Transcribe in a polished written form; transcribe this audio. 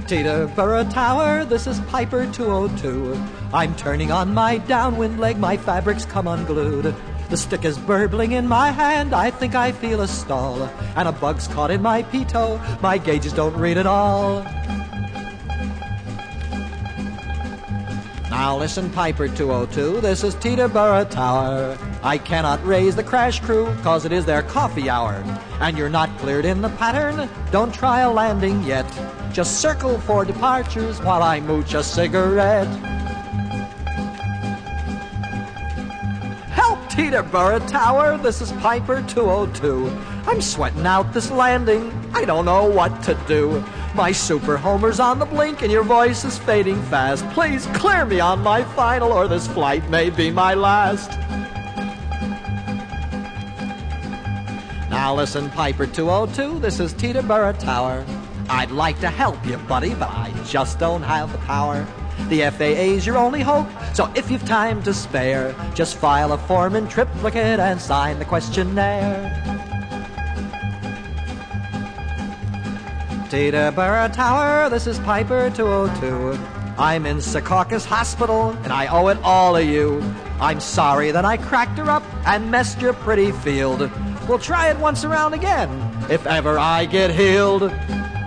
Teterboro Tower, this is Piper 202. I'm turning on my downwind leg, my fabrics come unglued. The stick is burbling in my hand, I think I feel a stall. And a bug's caught in my pea-toe, my gauges don't read at all. Now listen, Piper 202, this is Teterboro Tower. I cannot raise the crash crew, cause it is their coffee hour. And you're not cleared in the pattern, don't try a landing yet. Just circle for departures while I mooch a cigarette. Help, Teterboro Tower, this is Piper 202. I'm sweating out this landing, I don't know what to do. My super homer's on the blink and your voice is fading fast. Please clear me on my final or this flight may be my last. Now listen, Piper 202, this is Teterboro Tower. I'd like to help you, buddy, but I just don't have the power. The FAA's your only hope, so if you've time to spare, just file a form in triplicate and sign the questionnaire. Teterboro Tower, this is Piper 202. I'm in Secaucus Hospital, and I owe it all to you. I'm sorry that I cracked her up and messed your pretty field. We'll try it once around again, if ever I get healed.